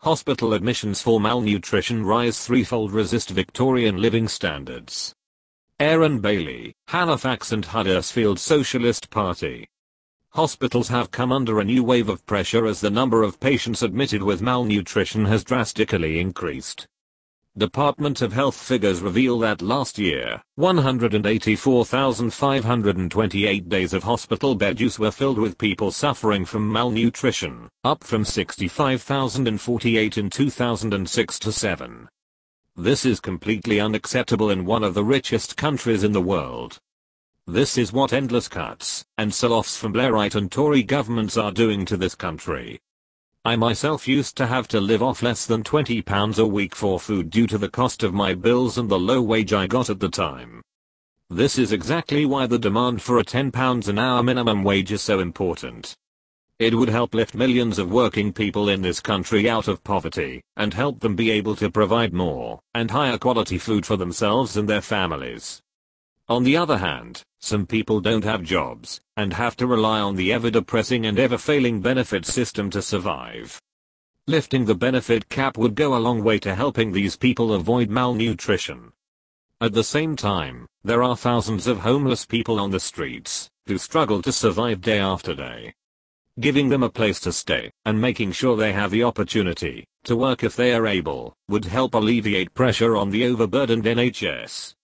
Hospital admissions for malnutrition rise threefold, resist Victorian living standards. Aaron Bailey, Halifax and Huddersfield Socialist Party. Hospitals have come under a new wave of pressure as the number of patients admitted with malnutrition has drastically increased. Department of Health figures reveal that last year, 184,528 days of hospital bed use were filled with people suffering from malnutrition, up from 65,048 in 2006-7. This is completely unacceptable in one of the richest countries in the world. This is what endless cuts and sell-offs from Blairite and Tory governments are doing to this country. I myself used to have to live off less than £20 a week for food due to the cost of my bills and the low wage I got at the time. This is exactly why the demand for a £10 an hour minimum wage is so important. It would help lift millions of working people in this country out of poverty and help them be able to provide more and higher quality food for themselves and their families. On the other hand, some people don't have jobs and have to rely on the ever-depressing and ever-failing benefit system to survive. Lifting the benefit cap would go a long way to helping these people avoid malnutrition. At the same time, there are thousands of homeless people on the streets who struggle to survive day after day. Giving them a place to stay and making sure they have the opportunity to work if they are able would help alleviate pressure on the overburdened NHS.